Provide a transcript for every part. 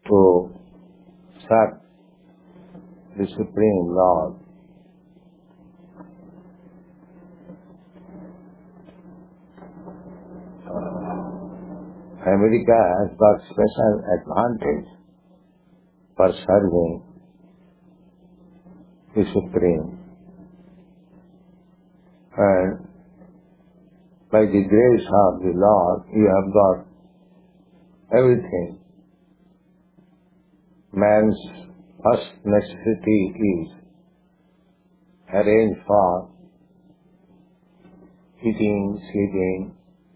to serve the Supreme Lord. America has got special advantage for serving the Supreme. And by the grace of the Lord, you have got everything. Man's first necessity is arranged for eating, sleeping.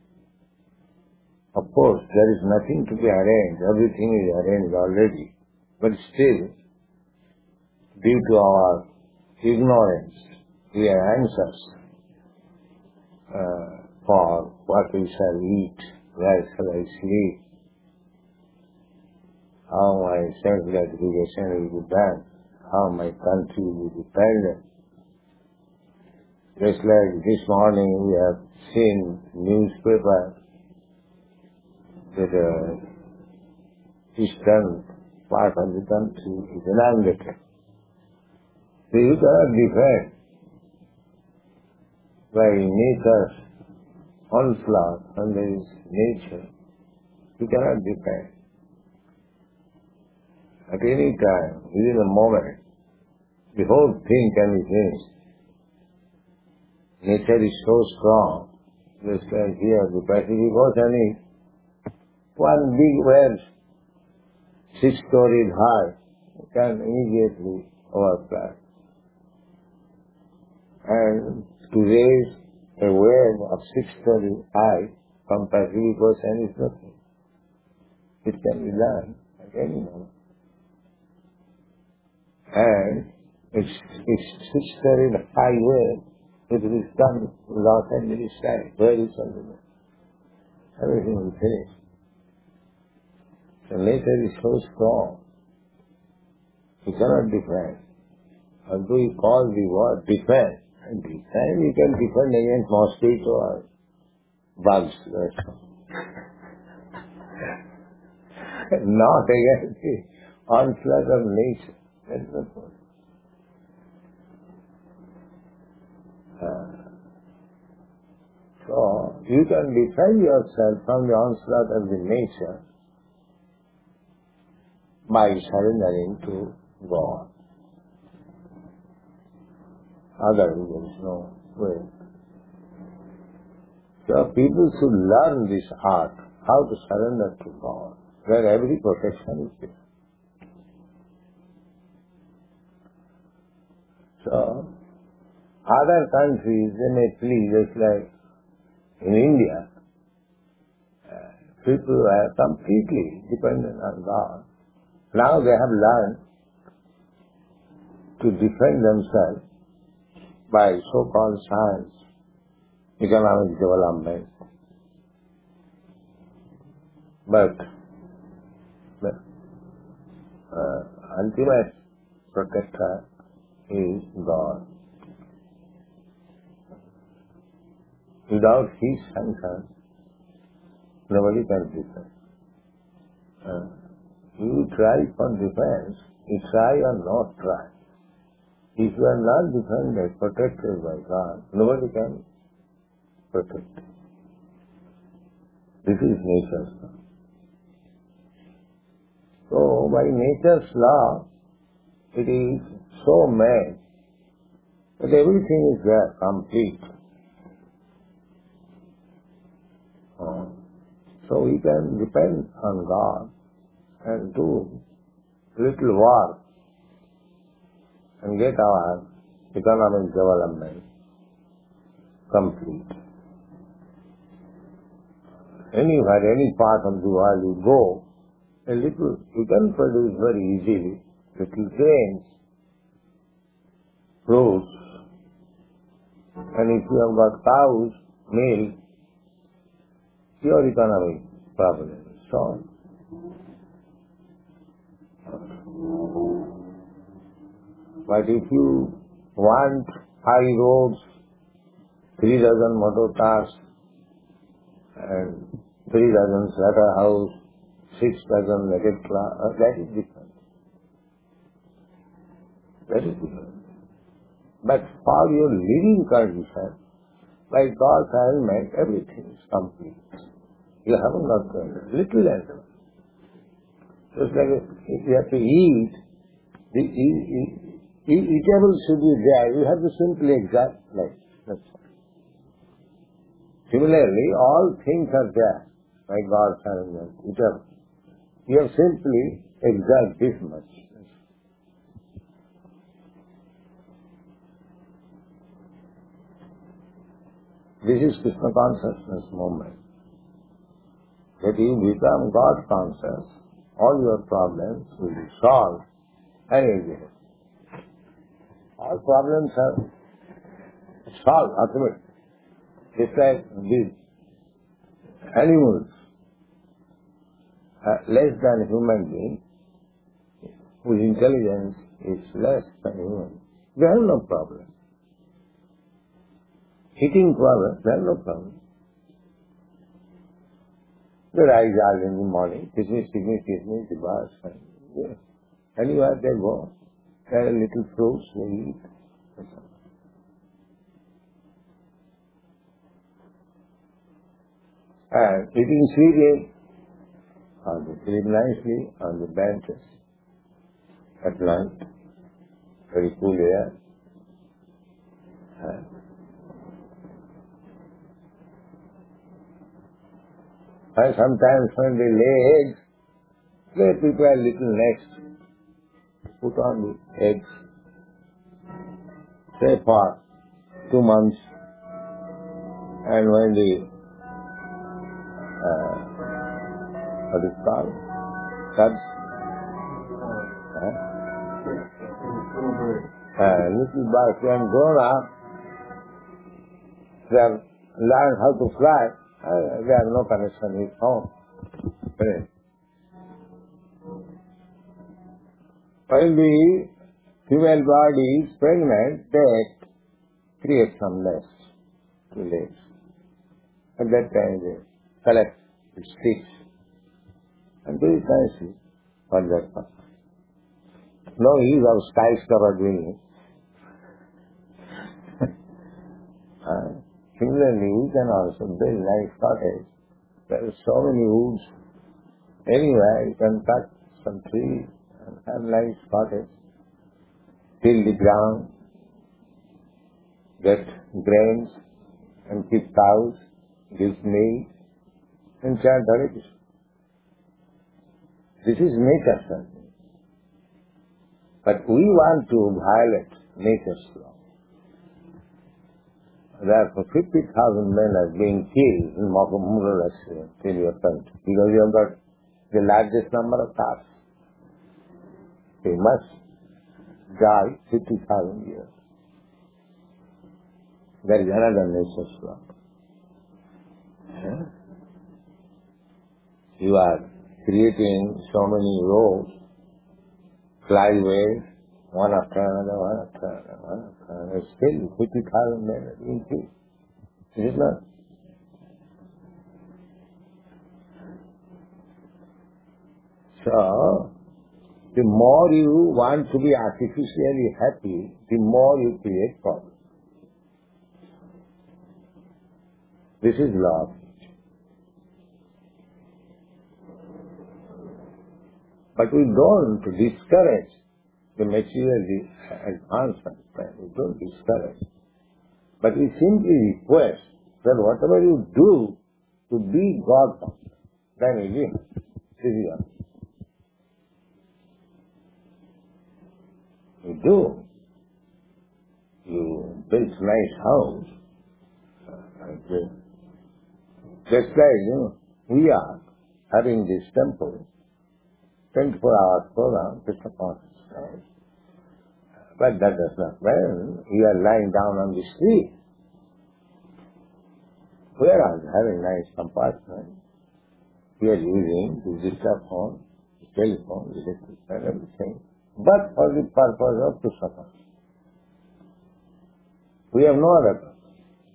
Of course, there is nothing to be arranged. Everything is arranged already. But still, due to our ignorance, we are anxious for what we shall eat, where shall I sleep, how my self-gratification will be done, how my country will be dependent. Just like this morning we have seen newspaper that eastern part of the country is inundated. So you cannot defend by nature's onslaught, when there is nature, you cannot defend. At any time, within a moment, the whole thing can be finished. Nature is so strong, just like here, the Pacific Ocean is one big wave, 6 stories high, can immediately overflow. And to raise a wave of 6 stories high from Pacific Ocean is nothing. It can be done at any moment. And it's 6 stories high wave, it will come to Los Angeles side, very suddenly. Everything will finish. The nature is so strong, you cannot defend. Although you call the word defend, and defend, you can defend against mosquito or bugs. Not against the onslaught of nature. That's the point. So, you can defend yourself from the onslaught of the nature by surrendering to God. Otherwise, there is no way. So people should learn this art, how to surrender to God, where every protection is there. So, other countries, they may please, just like in India, people are completely dependent on God. Now they have learned to defend themselves by so-called science, economic development. But the ultimate protector is God. Without His sanction, nobody can defend. You try for defense, you try or not try. If you are not defended, protected by God, nobody can protect. This is nature's law. So, by nature's law, it is so made that everything is there, complete. So we can depend on God and do little work and get our economic development complete. Anywhere, any part of the world you go, a little, you can produce very easily little grains, fruits, and if you have got cows, milk, your economic problem is solved. But if you want high roads, 3 dozen motor cars, and 3 dozen slaughterhouse, 6 6,000 naked class, that is different. That is different. But for your living condition, by God's arrangement, everything is complete. You haven't got little and little. Just like if you have to eat, the eatable should be there. You have to simply exact like that's all. Similarly, all things are there by God's arrangement. Eatable. You have simply exact this much. This is Krishna consciousness moment. That you become God conscious, all your problems will be solved and eliminated. All problems are solved ultimately. Just like these animals, less than human beings, whose intelligence is less than human, they have no problem. Eating problem, they have no problem. They rise early in the morning, kismis, the bars, and yes. Anywhere they go, they have a little fruits, they eat. That's all. And eating sweetly, or they sleep nicely on the benches at night, very cool air. And sometimes when they lay eggs, they prepare little nest, put on the eggs, say for 2 months, and when the what is called? Cubs. Little birds, when grown up, they have learned how to fly. They have no connection with home. When the female body is pregnant, they create some nest, 2 legs. At that time they collect the sticks and do it nicely for that purpose. No use of skyscraper doing it. Similarly, we can also build nice cottage. There are so many woods. Anywhere you can cut some trees and have nice cottage. Till the ground, get grains and keep cows, gives milk, and chant Hare Krishna. This is nature's something. But we want to violate nature's law. Therefore, 50,000 men are being killed in moral accident in your country because you have got the largest number of cars. They must die 50,000 years. There is another nature's law. You are creating so many roads, flyways, one after another, still 50,000 men are being killed. Is it not? So, the more you want to be artificially happy, the more you create problems. This is law of nature. But we don't discourage the material advancement. We don't discourage. But we simply request that whatever you do to be God, then it is easier. You do. You build nice house. Just like, we are having this temple, 24 hours program, Krishna consciousness. But that does not mean we are lying down on the street. We are having nice compartment. We are using the dictaphone, the telephone, the electric and everything, but for the purpose of Krishna consciousness. We have no other purpose.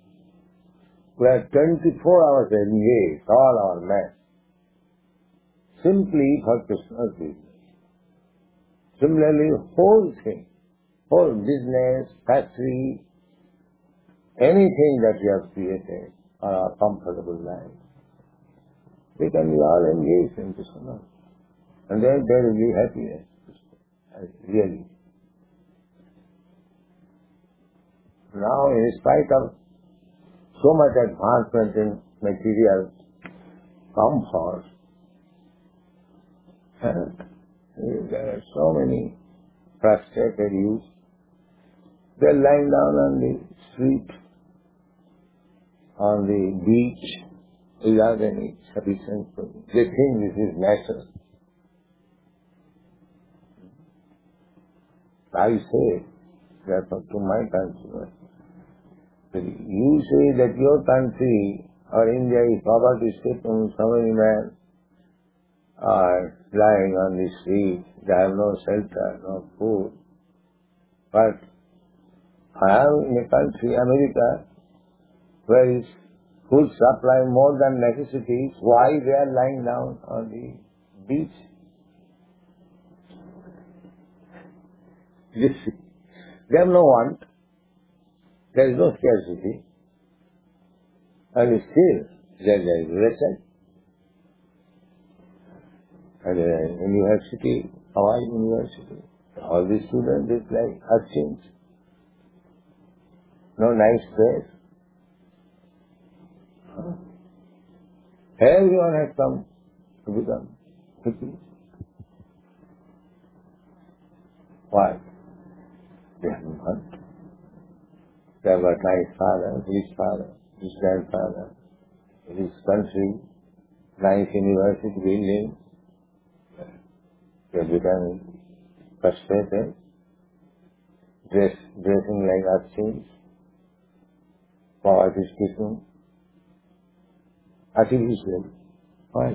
We are 24 hours engaged, all our men. simply for Krishna's business. Similarly, whole thing, whole business, factory, anything that you have created or a comfortable life, they can be all engaged in Krishna. And then there will be happiness, really. Now, in spite of so much advancement in material comfort, there are so many frustrated youth. They're lying down on the street, on the beach, without any sufficient food. They think this is natural. I say, therefore, to my countrymen, you say that your country or India is poverty stricken, so many men are lying on the street, they have no shelter, no food. But I am in a country, America, where is food supply more than necessities. Why they are lying down on the beach? They have no want. There is no scarcity. And still, there is wretched. And university, Hawaii University, all the students is like urchins. No nice dress. Everyone has come to become hippie. Why? They have want. They have a nice father, rich father, his grandfather, his country, nice university building. They are becoming frustrated, dressing like urchins, poverty stricken, artificial. Why?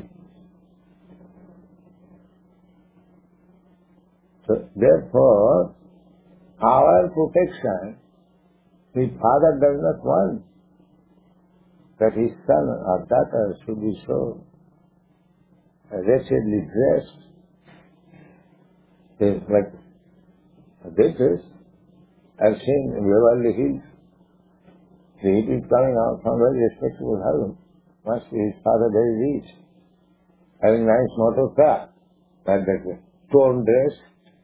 So therefore, our protection, the father does not want that his son or daughter should be so wretchedly dressed. They like this. I've seen in Beverly Hills, the hippie is coming out from very respectable home. Must be his father very rich, having nice motor car, and that torn dress.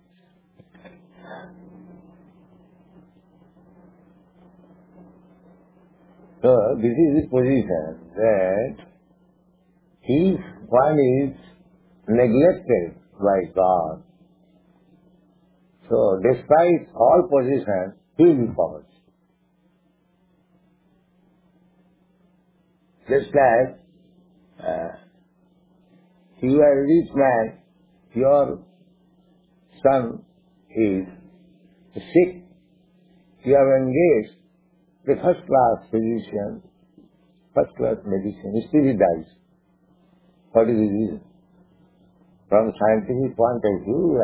So this is the position that if one is neglected by God, so despite all positions, he will be poverty. Just like you are a rich man, your son is sick, you have engaged the first class physician, first class medicine, still he dies. What is the reason? From scientific point of view, you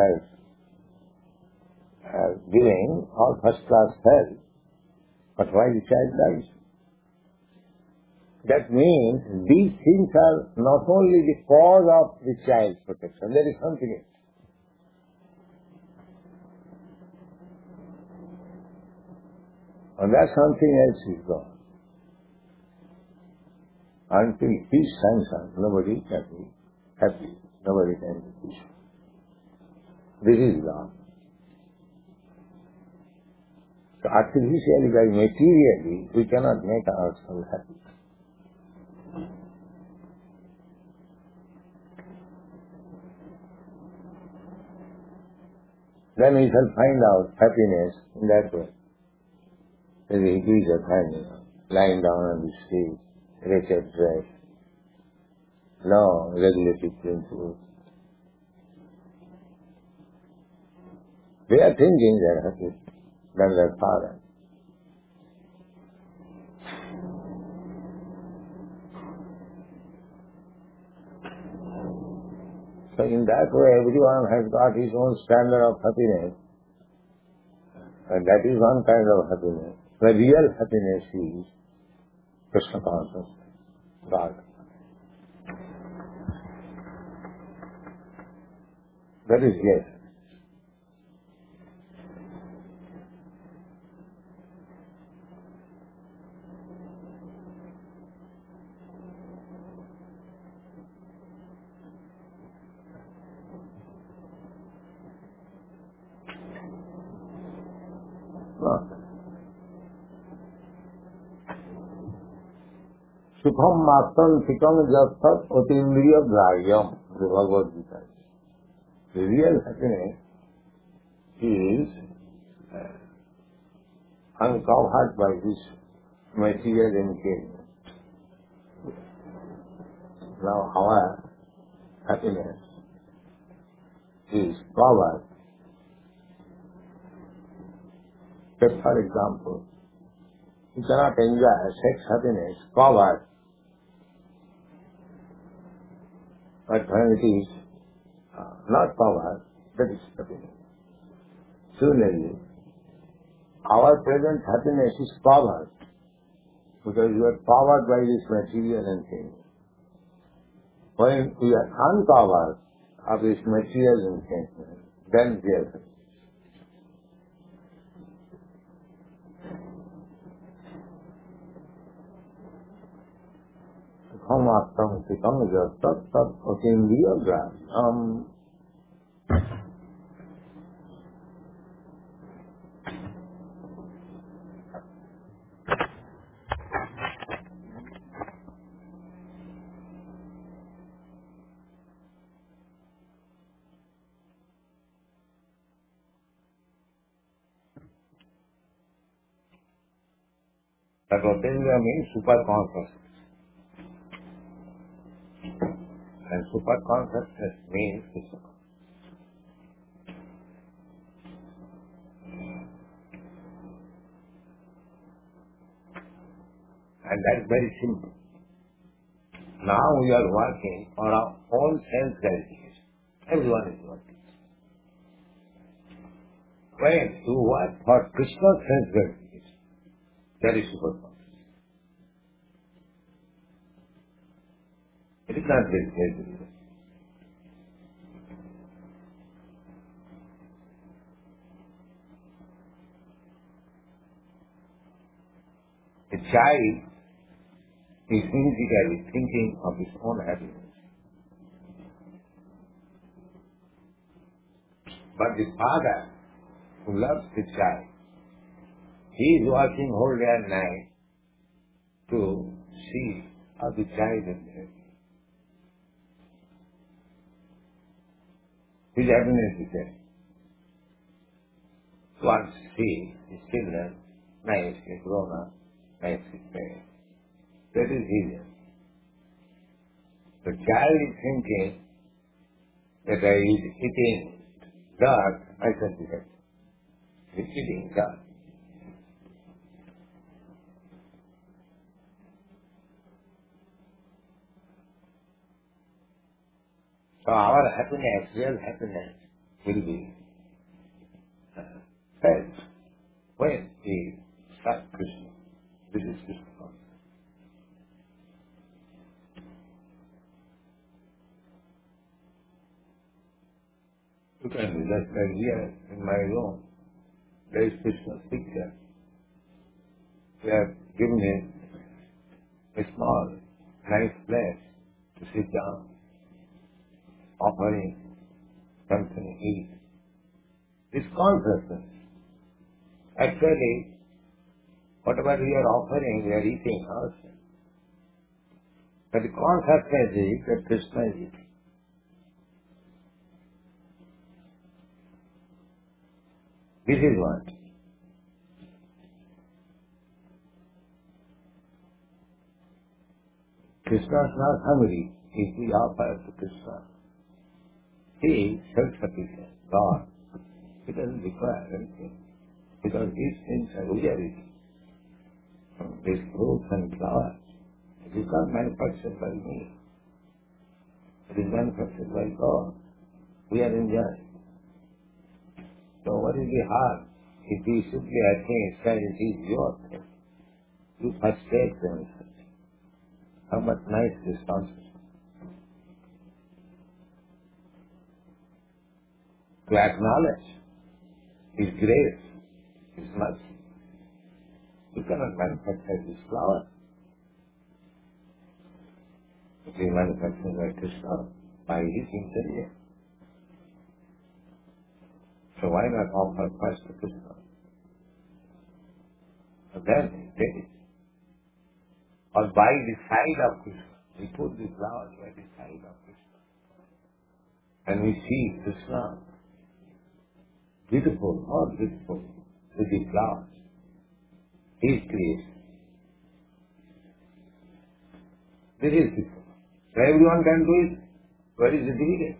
are giving all first class help, but why the child dies? That means these things are not only the cause of the child's protection, there is something else. And that something else is God. Until he shines on, nobody can be happy, nobody can be peaceful. This is God. So artificially, by materially, we cannot make ourselves happy. Then we shall find out happiness in that way. The hippies are finding out, lying down on the street, wretched dress, no regulative principles. They are thinking they are happy than their father. So in that way, everyone has got his own standard of happiness. And that is one kind of happiness. The real happiness is Krishna consciousness, God. That is yes. No. Sukham Mattam Sikam Jastat Otindriya Grahyam, the Bhagavad Gita. The real happiness is uncovered by this material engagement. Now our happiness is covered. Take for example, you cannot enjoy sex happiness covered, but when it is not covered, that is happiness. Similarly, our present happiness is covered because we are covered by this material and things. When we are uncovered of this material and things, then we are happy. Sukham Attam Sikam Jastat Tat Otindriya Grahyam. That Otindriya means super consciousness. And super consciousness means Krishna. And that's very simple. Now we are working on our own self-gratification. Everyone is working. When you work for Krishna's self-gratification, that is super consciousness. It is not very great. A child is physically thinking of his own happiness. But the father who loves the child, he is working whole day and night to see how the child is happy. His happiness is there. Wants to see his children nicely grown up, nicely trained. That is his. The child is thinking that I is eating dirt, I shall be happy. He is eating dirt. So our happiness, real happiness, will be felt when we serve Krishna. This is Krishna consciousness. You can be just like here in my room. There is Krishna's picture. They have given him a small, nice place to sit down, offering something to eat. This consciousness. Actually, whatever we are offering, we are eating ourselves. But the consciousness is that Krishna is eating. This is what. Krishna is not hungry if we offer to Krishna. He is self-sufficient, God. He doesn't require anything. Because these things are reality. These fruits and flowers. It is not manufactured by me. It is manufactured by God. We are enjoying. So what is the harm? If we simply are saying, it is your thing. You first take them. How much nice responses. to acknowledge His grace, His mercy. You cannot manufacture this flower. It is manufactured by Krishna, by His intelligence. So why not offer first to Krishna? And then take it. Or by the side of Krishna. We put the flowers by the side of Krishna. And we see Krishna, beautiful, more beautiful, with the flowers. His creation. This is beautiful. So everyone can do it. Where is the difficulty?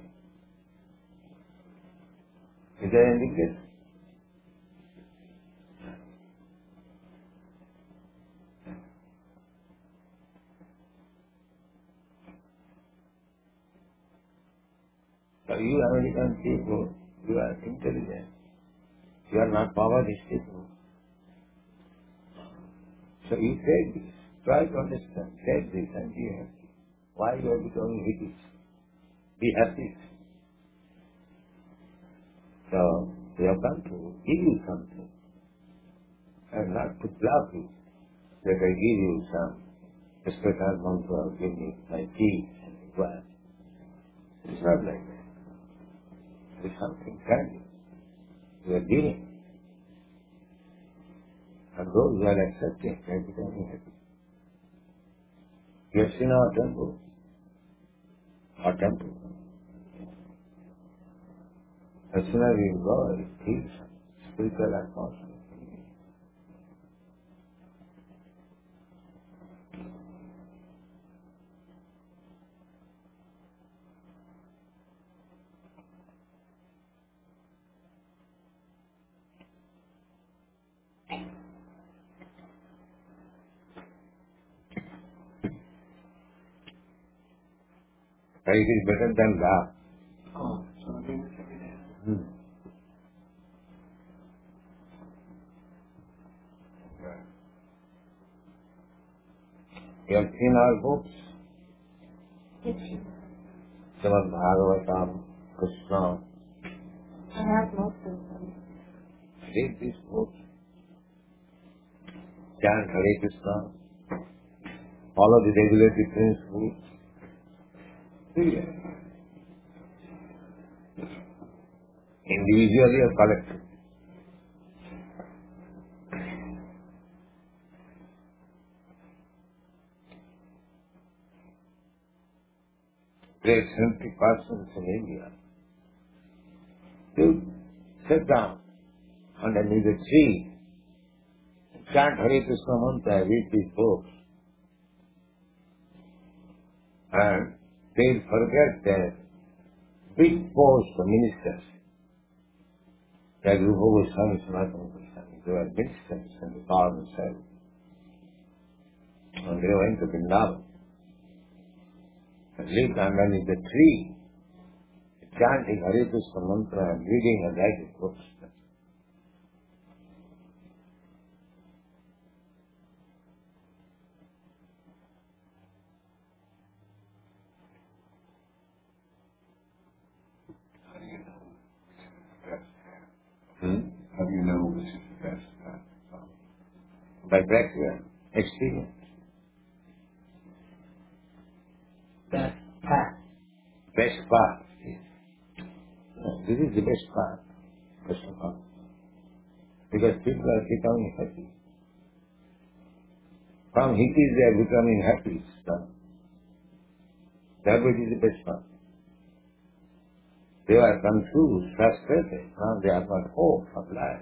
Is there any difficulty? So you American people, you are intelligent. You are not poverty people. So you take this. Try to understand. Take this and be happy. Why you are becoming hideous? Be happy. So we have come to give you something and not to bluff you that I give you some special mantra, give me my tea and glass. It's not like that. It's something tangible. We are giving. And those who are accepting, they are becoming happy. You have seen our temple. Our temple. As soon as we go, it feels spiritual atmosphere. It is better than that. Oh, something is evident. You have seen our books? Yes, sir. Srimad Bhagavatam, Krishna. I have not seen them. Read these books. Chant Hare Krishna. Follow the regulatory principles. Individually or collectively. Great scientific persons in India. You sit down underneath a tree, chant Hare Krishna mantra, read these books, and they'll forget their big post of ministers. Like Rupa Goswami, Sanatana Goswami, they were ministers in the government service. And they went to Vrindavan and lived underneath the tree, chanting Hare Krishna mantra and reading and writing books. How do you know which is the best path? How do you know which is the best path to follow? By practical experience. Best path. Best path. Yes. This is the best path, first of all. Because people are becoming happy. From hippies they are becoming happy. That way is the best path. They are confused, frustrated. Now they have got hope of life.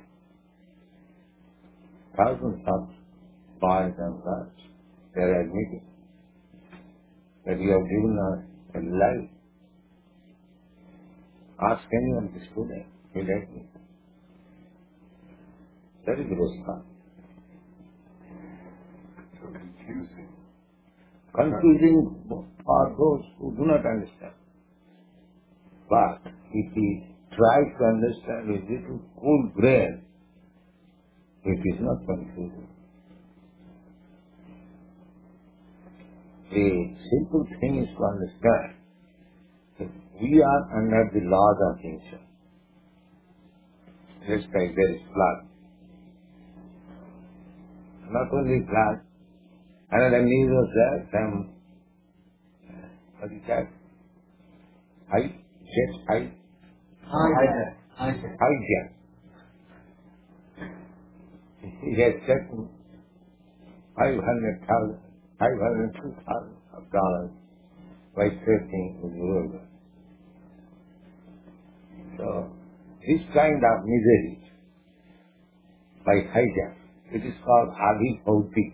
Thousands of boys and girls, they are admitting that you have given us a life. Ask any of the students, he let me. That is the best path. So confusing. Confusing for those who do not understand. But if he tries to understand with little cool brain, it is not confusing. The simple thing is to understand that we are under the laws of nature. just like there is flood. Not only flood, another news was there, what is that? Hijack. He has taken $502,000 by searching in the world. So, this kind of misery by hijack, it is called Adi Bhautik.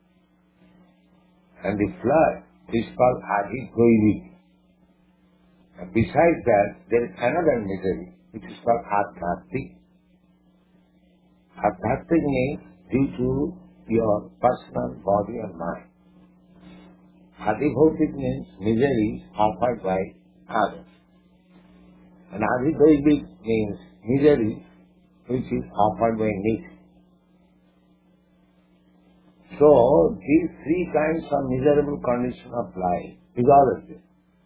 And the flood is called Adi Goivik. And besides that, there is another misery, which is called Adhyatmik. Adhyatmik means due to your personal body and mind. Adi Bhautik means misery offered by others. And Adi Goivik means misery which is offered by nature. So, these three kinds of miserable condition of life is always there.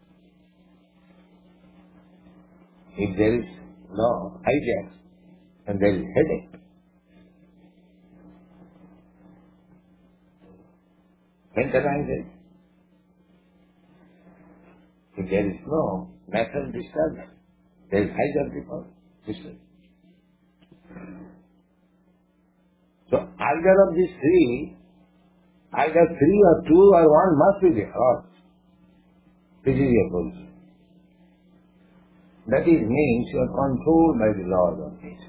If there is no hijack, and there is headache. Mental anxiety. If there is no mental disturbance, there is hijack before disturbance. So either of these three, either three or two or one must be there. Or this is your position. That is means you are controlled by the laws of nature.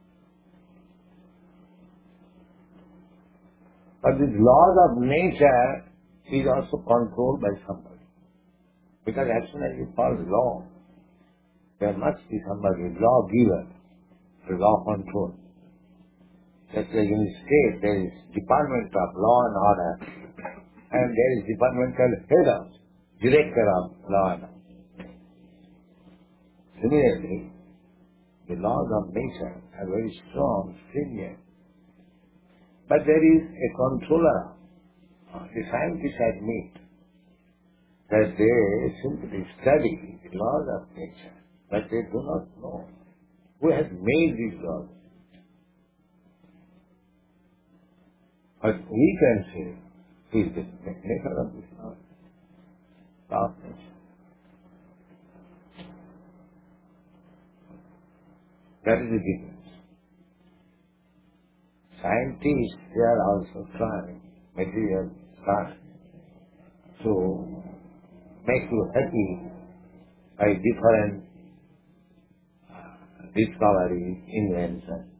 But these laws of nature is also controlled by somebody. Because as soon as you call law, there must be somebody, lawgiver, law control. Just like in the state, there is Department of Law and Order, and there is departmental head of, director of law and order. Similarly, the laws of nature are very strong, stringent. But there is a controller. The scientists admit that they simply study the laws of nature, but they do not know who has made these laws. But we can say, who is the maker of this law? Law of nature. That is the difference. Scientists, they are also trying, material science, to make you happy by different discoveries, inventions.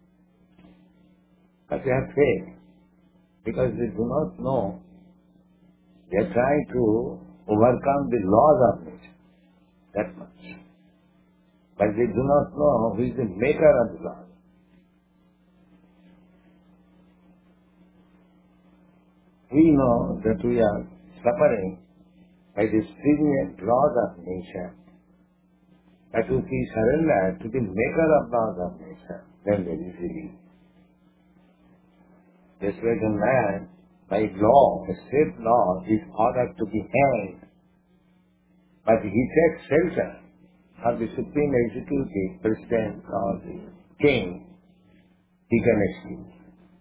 But they have failed, because they do not know. They are trying to overcome the laws of nature, that much. But they do not know who is the maker of the laws. We know that we are suffering by the stringent laws of nature. But if we surrender to the maker of laws of nature, then there is relief. Just like a man, by law, a strict law, is ordered to be hanged. But he takes shelter of the supreme executive, president or the king, he can excuse.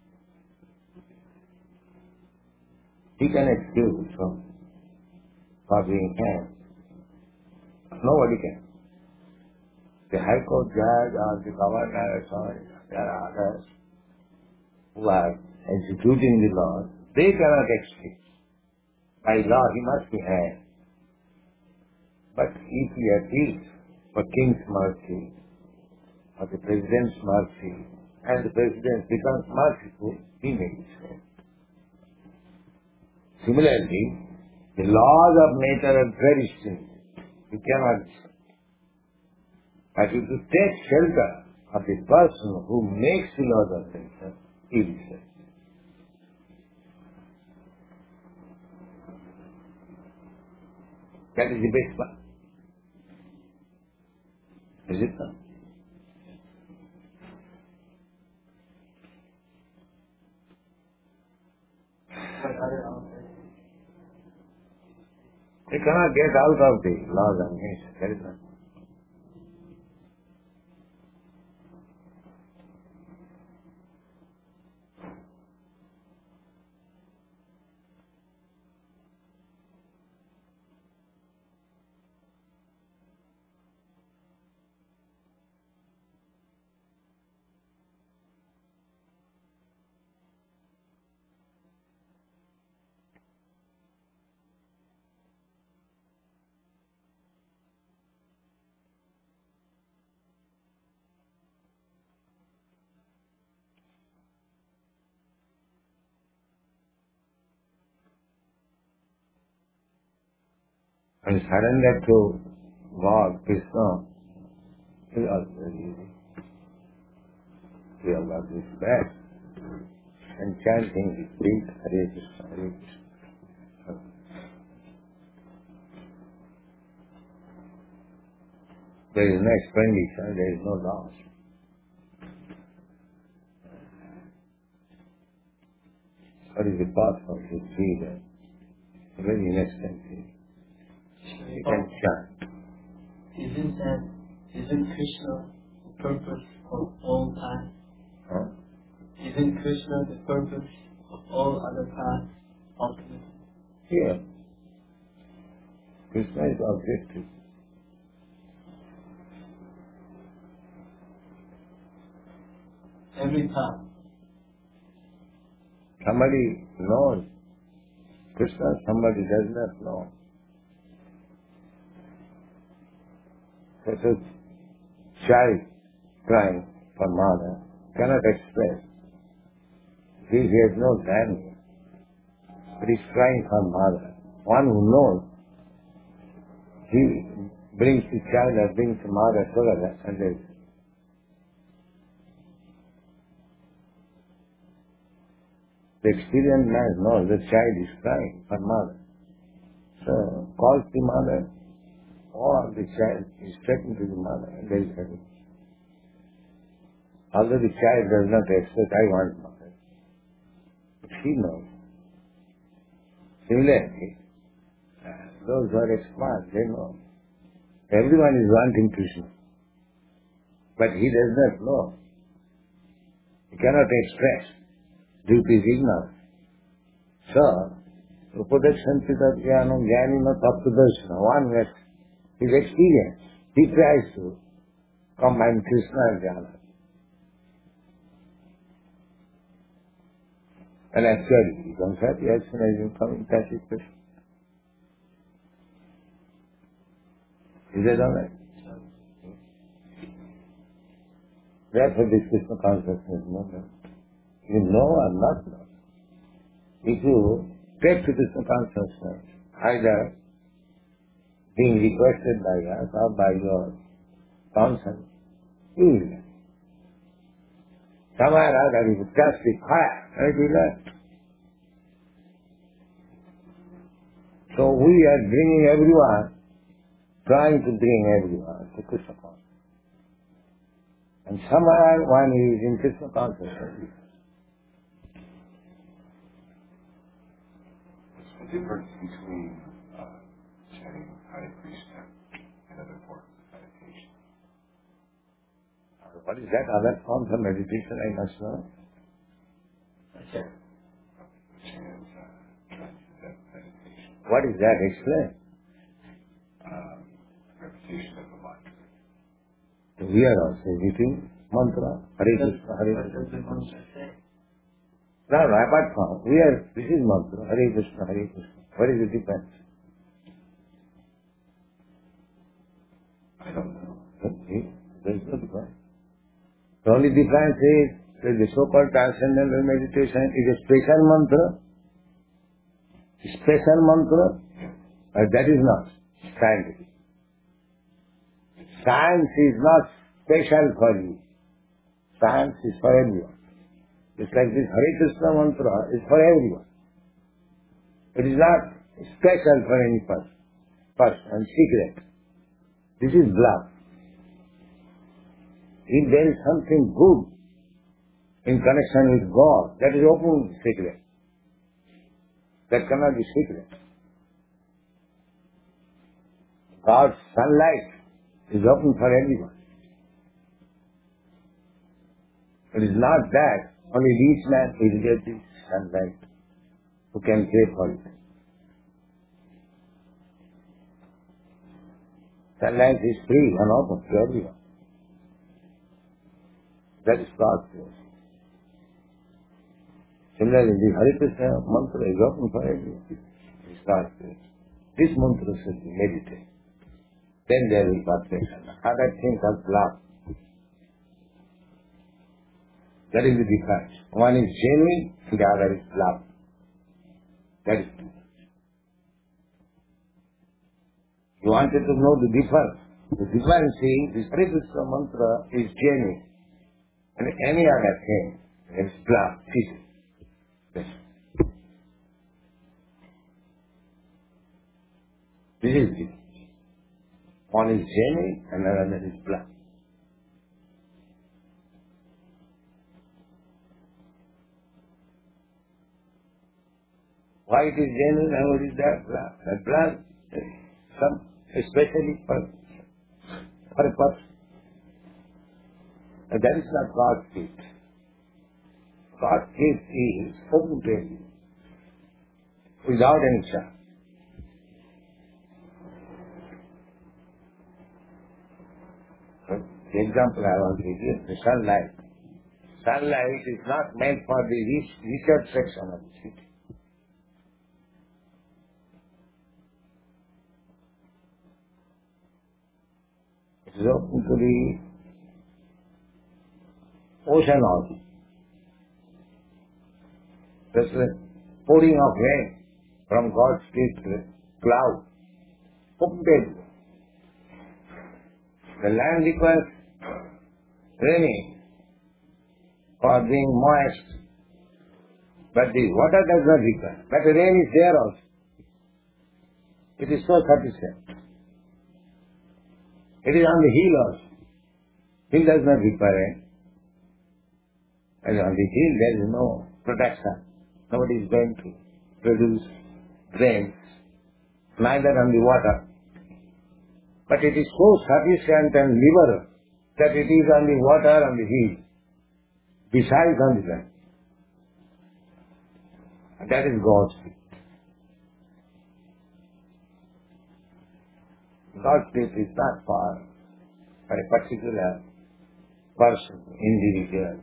He can excuse for being hanged. Nobody can. The High Court judge or the governor or there are others who are executing the law, they cannot excuse. By law he must be hanged. But if he appeals for king's mercy or the president's mercy and the president becomes merciful, he may be saved. Similarly, the laws of nature are very stringent. You cannot. But if you take shelter of the person who makes the laws of nature, he will be saved. That is the best part. Is it not? They cannot get out of the laws of nature. That is not. and surrender to God, Krishna, is also very easy. We have got this back. And chanting is free, Hare Krishna, Hare Krishna. There is no expenditure, there is no loss. What is the cost of this freedom? Very inexpensive. You can chant. Isn't Krishna the purpose of all paths? Huh? Isn't Krishna the purpose of all other paths ultimately? Here, Krishna is objective. Every path. Somebody knows Krishna, somebody does not know. Such a child crying for mother cannot express. He has no language, but he's crying for mother. One who knows, he brings the child or brings the mother together and they the experienced man knows the child is crying for mother. So calls the mother or the child is taken to the mother and there is happiness. Although the child does not express, I want mother. But she knows. Similarly, those who are expert, they know. Everyone is wanting Krishna. But he does not know. He cannot express due to his ignorance. So, Upadakshantita Jnanam Jnanima Taptadarshana, one with his experience, he tries to combine Krishna and Jnana. And actually, he becomes happy as soon as you come in touch with Krishna. Is that all right? Therefore, this Krishna consciousness movement, you know or not know. If you take to Krishna consciousness, either being requested by us or by your conscience, you will learn. Somewhere or other you touch the fire, and you learn. So we are bringing everyone, trying to bring everyone to Krishna consciousness. And somewhere one is in Krishna consciousness. What's the difference between chanting Hare Krishna and other forms of meditation? What is that other form of meditation? I must know. Okay. Chant, transcendental meditation. What is that? Explain. Repetition of the mantra. We are also repeating mantra, Hare Krishna, Hare What Krishna. does the mantra say? No, apart from, this is mantra, Hare Krishna, Hare Krishna. What is the difference? I don't know. There is no difference. The only difference is that the so-called transcendental meditation is a special mantra, but that is not scientific. Science is not special for you. Science is for everyone. Just like this Hare Krishna mantra is for everyone. It is not special for any person and secret. This is bluff. If there is something good in connection with God, that is open secret. That cannot be secret. God's sunlight is open for everyone. It is not that only rich man will get this sunlight who can pay for it. Sunlight is free and open to everyone. That is God's grace. Similarly, the Hare Krishna mantra is open for everyone. It is God's grace. This mantra should be meditated. Then there will be perfection. Other things are bluff. That is the difference. One is genuine, the other is bluff. That is the difference. You wanted to know the difference. The difference is, the Hare Krishna mantra is genuine. And any other thing is bluff, cheating. Yes. This is it. One is genuine and another is bluff. Why it is genuine and what is that bluff? That bluff is some especially for a person. And that is not God's gift. God's gift is open to you, without any charge. The example I want to give you, the sunlight. Sunlight is not meant for the richer section of the city. It is open to the ocean also. There's a pouring of rain from God's gift, cloud, open to everyone. The land requires raining for being moist, but the water does not require. But the rain is there also. It is so sufficient. It is on the hill also. Hill does not require rain. And on the hill there is no protection. Nobody is going to produce rains, neither on the water. But it is so sufficient and liberal that it is on the water, on the hill, besides on the land. And that is God's gift. God's gift is not for a particular person, individual.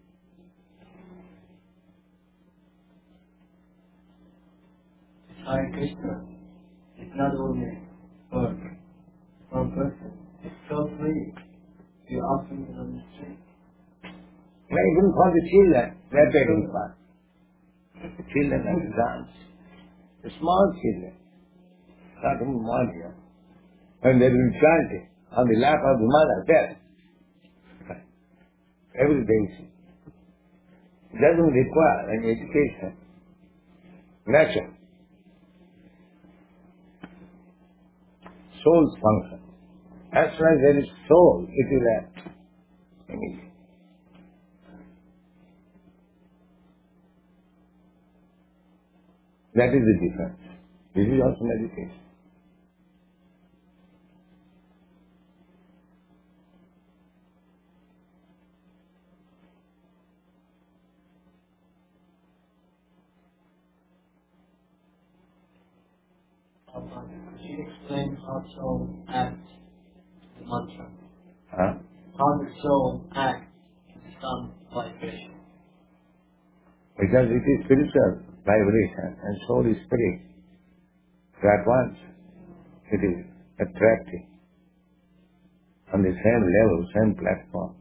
Hare Krishna is not only for one person. It's so free. You often on the street. Even for the children, they are taking part. The children have to dance. The small children, not even 1 year. And they will be planted on the lap of the mother, there. Every day. It doesn't require any education. Nature. Soul's function. As soon as there is soul, it will act immediately. That is the difference. This is also meditation. Could you explain how soul acts the mantra? Huh? How the soul acts in some vibration? Because it is spiritual vibration and soul is spirit. So at once it is attractive on the same level, same platform.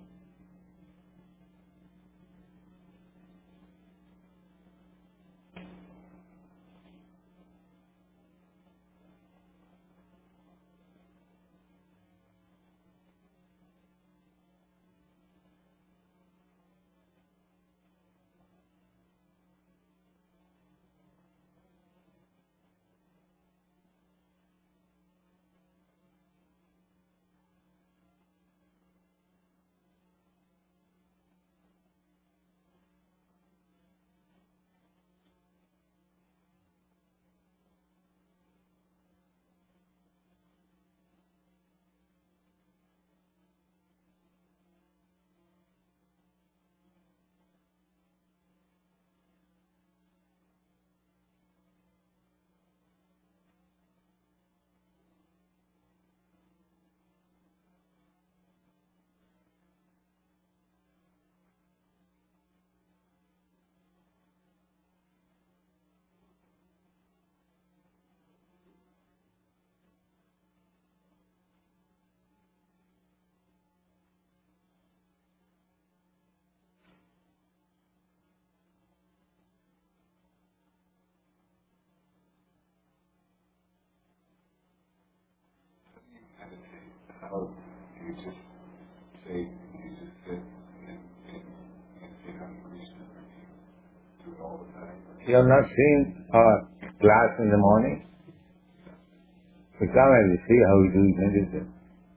say, you just sit and say Hare Krishna, or do you do it all the time? You have not seen our class in the morning? You come and you see how we do meditation.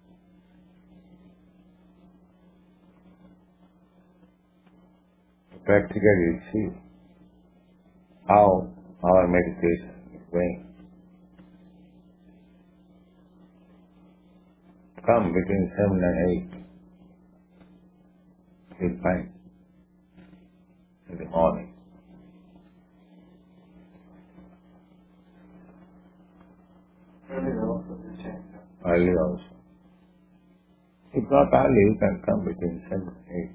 Practically you see how our meditation is going. Come between 7 and 8. You'll find in the morning. Earlier also the change. Early also. If not early, you can come between 7 and 8.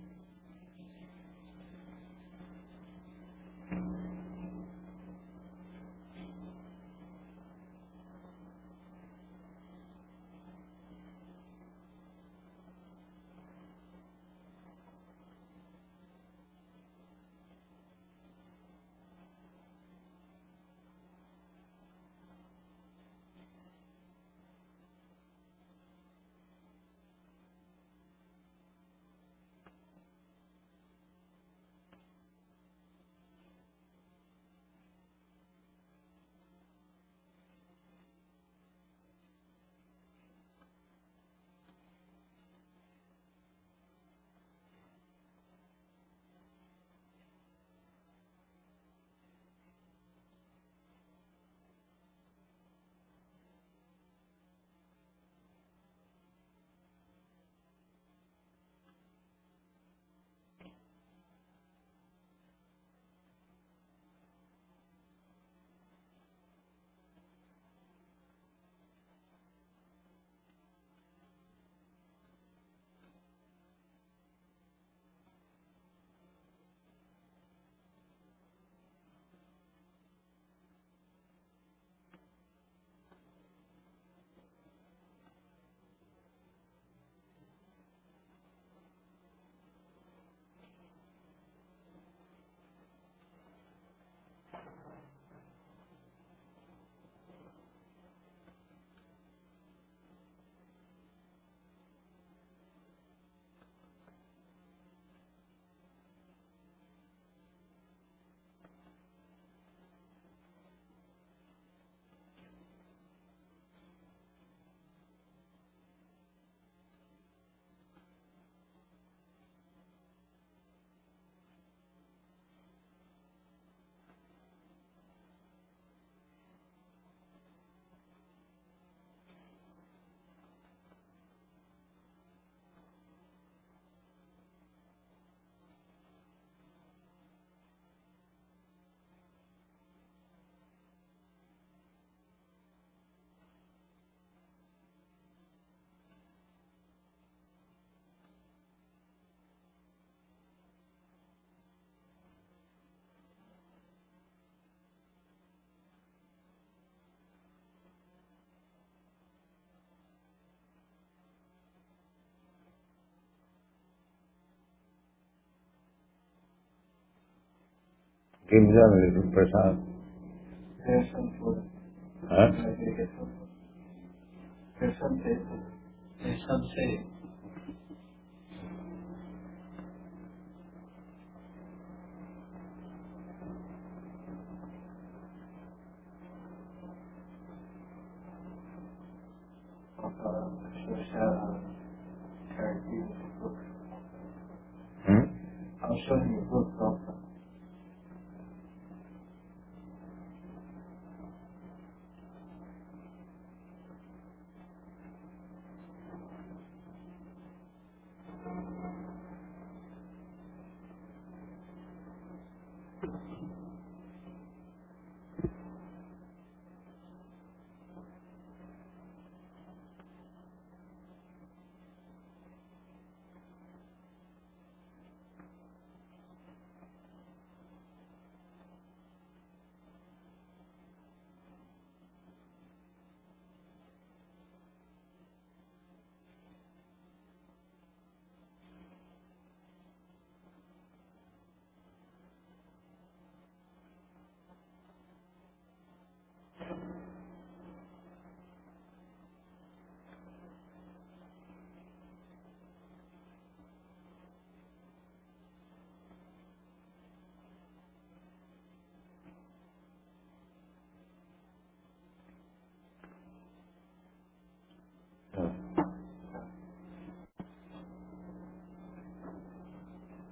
Give them a little prasad. There's some food. Huh? Maybe get some food. There's some paper. There's some say. I'll show you the books also.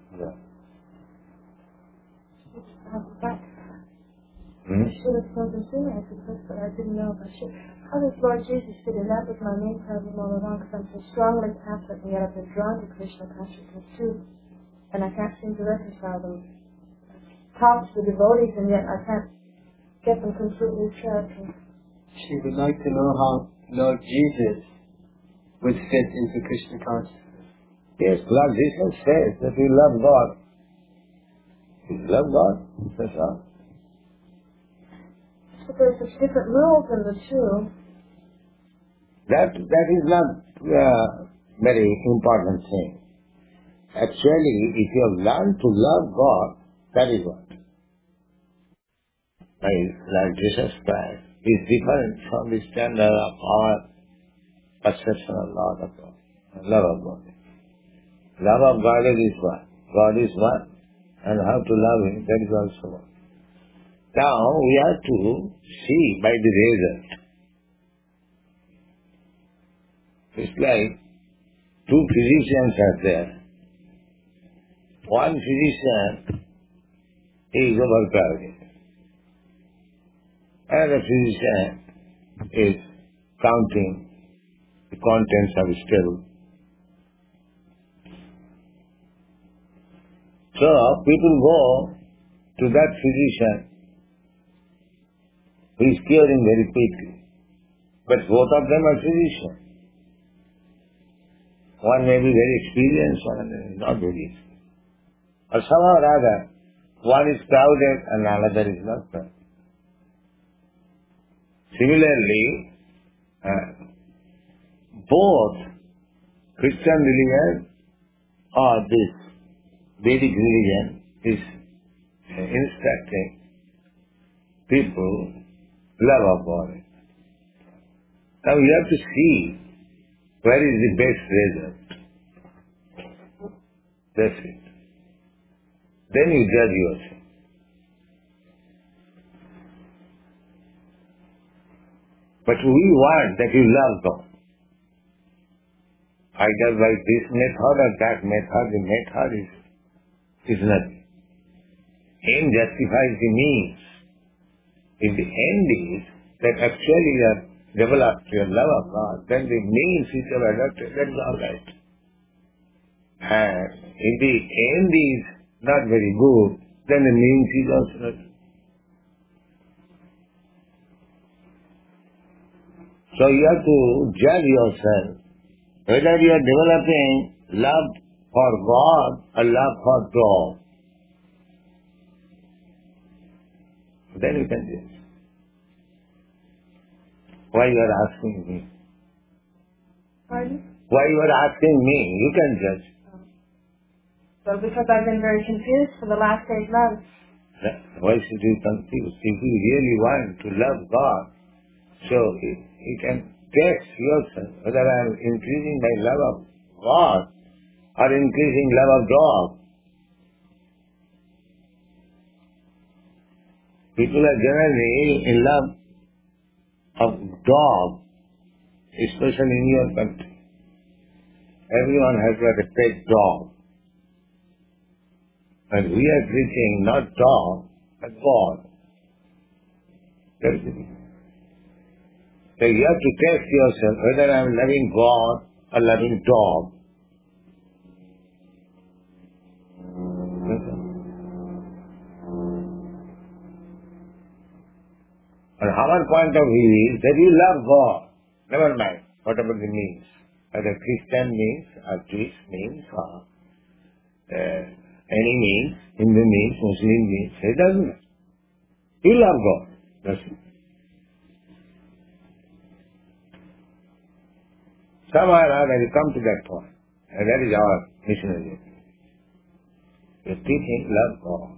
Yeah. I should have spoken sooner, I suppose, but I didn't know if I should. How does Lord Jesus fit in? That was my main problem all along, because I'm so strongly Catholic, and yet I've been drawn to Krishna consciousness too, and I can't seem to reconcile them. Talk to the devotees, and yet I can't get them completely trapped. She would like to know how Lord Jesus would fit into Krishna consciousness. Yes, Lord Jesus says that we love God. We love God, that's all. But there's such different rules in the two. That is not very important thing. Actually, if you have learned to love God, that is what. Like Jesus Christ is different from the standard of our perception of love of God. Love of God. Love of God is what? God is what? And how to love Him, that is also what. Now we have to see by the result. It's like two physicians are there. One physician is overcrowded. Another physician is counting the contents of his table. So people go to that physician who is curing very quickly. But both of them are physicians. One may be very experienced, one is not very experienced. Or somehow or other, one is crowded and another is not crowded. Similarly, both Christian religion or this Vedic religion is instructing people love of God. Now you have to see where is the best result. That's it. Then you judge yourself. But we want that you love God. Either by this method or that method, the method is nothing. Aim justifies the means. If the end is that actually you have developed your love of God, then the means which you have adopted, that is all right. And if the end is not very good, then the means is also not good. So you have to judge yourself whether you are developing love for God or love for dog. Then you can judge. Why you are asking me? Pardon? Why you are asking me? You can judge. Well, because I've been very confused for the last 8 months. Why should you confuse? If you really want to love God, so you can test yourself whether I am increasing my love of God or increasing love of dog. People are generally in love of dog, especially in your country. Everyone has got a pet dog. And we are preaching not dog, but God. That is it. So you have to test yourself whether I am loving God or loving dog. And our point of view is that you love God. Never mind whatever the means. Whether Christian means or Jewish means or any means, Hindu means, Muslim means, it doesn't matter. You love God. That's it. Somehow or other you come to that point. And that is our missionary. You're teaching love God.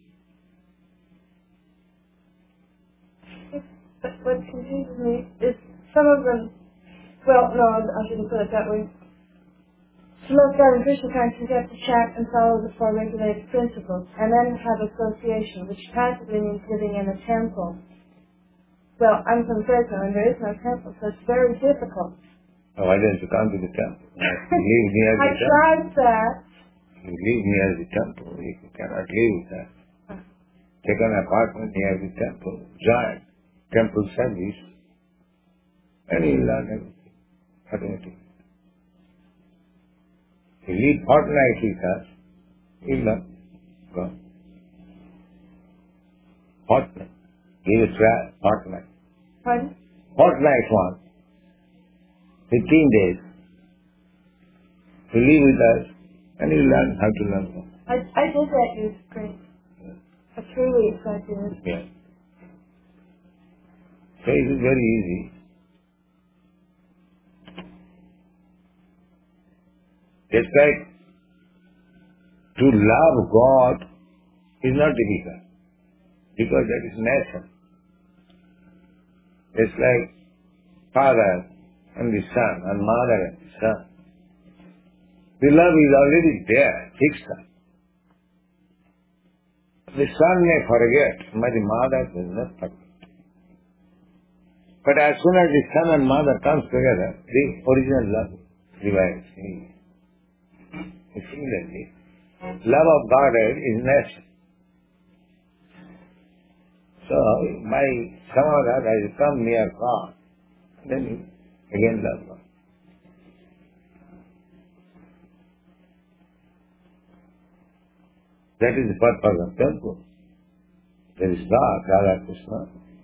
But what confuses me is some of them, well, no, I shouldn't put it that way. To love God and Krishna consciousness, you have to chant and follow the 4 regulated principles, and then have association, which practically means living in a temple. Well, I'm from Fresno, and there is no temple, so it's very difficult. Why don't you come to the temple? Live near the I temple. tried that, You live near the temple, you cannot live there. Take an apartment near the temple, join temple service, and you learn everything automatically. You live fortnight with us, you learn. Go. Fortnight. Give a try, fortnight. Pardon? Fortnight one. 15 days. You live with us, and you learn how to learn. I did that, it was great. For 3 weeks I did. Yeah. So it is very easy. Just like to love God is not difficult, because that is natural. It's like father and the son, and mother and the son. The love is already there, fixed up. The son may forget, but the mother does not forget. But as soon as the son and mother comes together, the original love revives. Similarly, love of Godhead is natural. So, by some or other, as you come near God, then you again love God. That is the purpose of temple. There is God, Radha Krishna,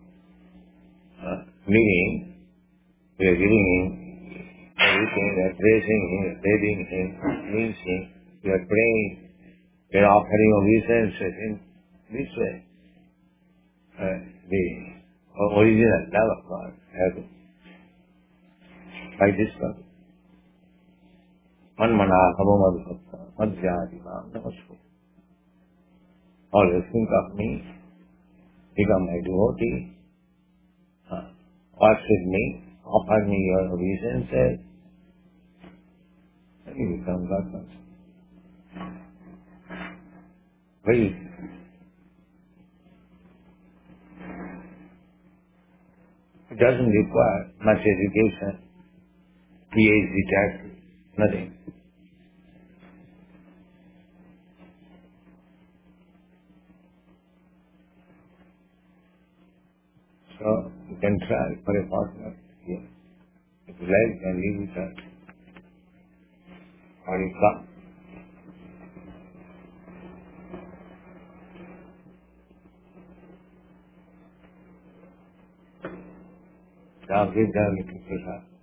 living, we are giving Him everything, we are praising Him, bathing Him, means Him, we are praying, we are offering obeisances in this way. The original love of God happens by this one. Manmana Bhavamabhakta Madhyadivam Namaskar. Always think of me, become my devotee, worship me, offer me your obeisances, and you become God conscious. Very easy. It doesn't require much education, PhD test, nothing. So you can try for a fortnight here. If you like, then leave it out. Or you come. Now give them a little prasad.